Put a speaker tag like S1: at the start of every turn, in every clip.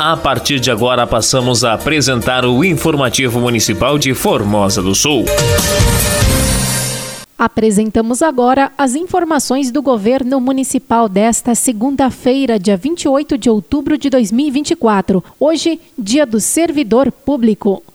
S1: A partir de agora passamos a apresentar o Informativo Municipal de Formosa do Sul.
S2: Apresentamos agora as informações do governo municipal desta segunda-feira, dia 28 de outubro de 2024. Hoje, dia do servidor público.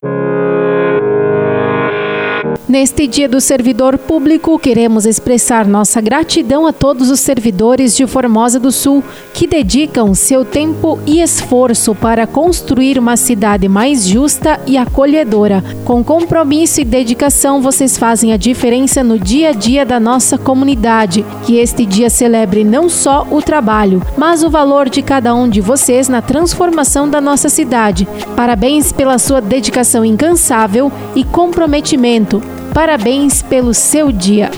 S2: Neste Dia do Servidor Público, queremos expressar nossa gratidão a todos os servidores de Formosa do Sul que dedicam seu tempo e esforço para construir uma cidade mais justa e acolhedora. Com compromisso e dedicação, vocês fazem a diferença no dia a dia da nossa comunidade. Que este dia celebre não só o trabalho, mas o valor de cada um de vocês na transformação da nossa cidade. Parabéns pela sua dedicação incansável e comprometimento. Parabéns pelo seu dia.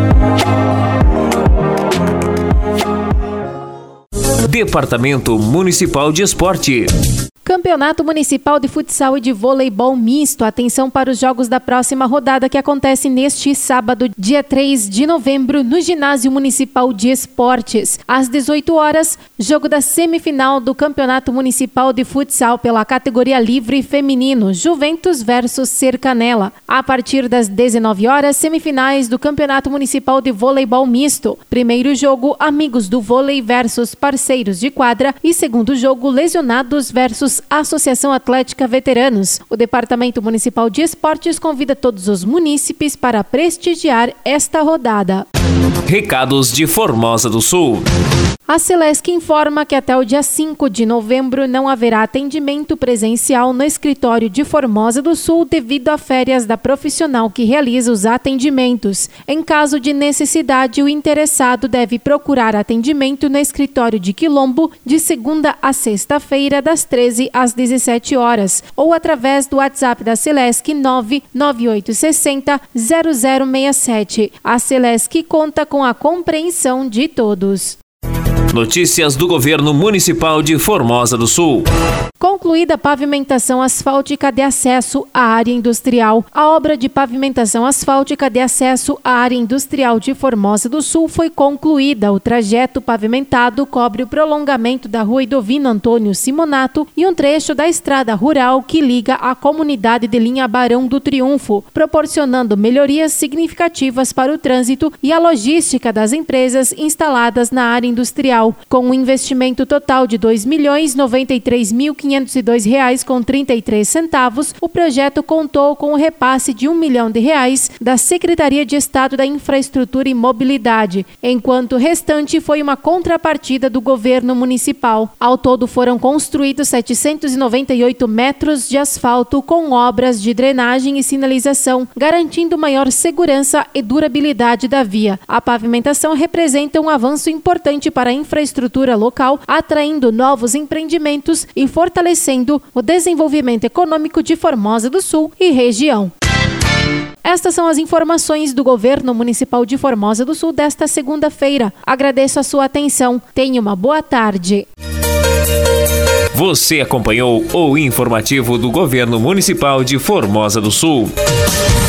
S1: Departamento Municipal de Esporte.
S2: Campeonato Municipal de Futsal e de Voleibol Misto. Atenção para os jogos da próxima rodada que acontece neste sábado, dia 3 de novembro, no Ginásio Municipal de Esportes. Às 18 horas, jogo da semifinal do Campeonato Municipal de Futsal pela categoria livre feminino, Juventus versus Cercanela. A partir das 19 horas, semifinais do Campeonato Municipal de Voleibol Misto. Primeiro jogo, Amigos do Vôlei versus Parceiros de Quadra e segundo jogo, Lesionados versus Associação Atlética Veteranos. O Departamento Municipal de Esportes convida todos os munícipes para prestigiar esta rodada.
S1: Recados de Formosa do Sul.
S2: A Celesc informa que até o dia 5 de novembro não haverá atendimento presencial no escritório de Formosa do Sul devido a férias da profissional que realiza os atendimentos. Em caso de necessidade, o interessado deve procurar atendimento no escritório de Quilombo de segunda a sexta-feira, das 13 às 17 horas, ou através do WhatsApp da Celesc 99860 0067. A Celesc conta com a compreensão de todos.
S1: Notícias do Governo Municipal de Formosa do Sul.
S2: Concluída a pavimentação asfáltica de acesso à área industrial. A obra de pavimentação asfáltica de acesso à área industrial de Formosa do Sul foi concluída. O trajeto pavimentado cobre o prolongamento da rua Idovino Antônio Simonato e um trecho da estrada rural que liga a comunidade de linha Barão do Triunfo, proporcionando melhorias significativas para o trânsito e a logística das empresas instaladas na área industrial. Com um investimento total de R$ 2.093.502,33, o projeto contou com o repasse de R$ 1 milhão da Secretaria de Estado da Infraestrutura e Mobilidade, enquanto o restante foi uma contrapartida do governo municipal. Ao todo foram construídos 798 metros de asfalto com obras de drenagem e sinalização, garantindo maior segurança e durabilidade da via. A pavimentação representa um avanço importante para a infraestrutura local, atraindo novos empreendimentos e fortalecendo o desenvolvimento econômico de Formosa do Sul e região. Estas são as informações do Governo Municipal de Formosa do Sul desta segunda-feira. Agradeço a sua atenção. Tenha uma boa tarde.
S1: Você acompanhou o informativo do Governo Municipal de Formosa do Sul.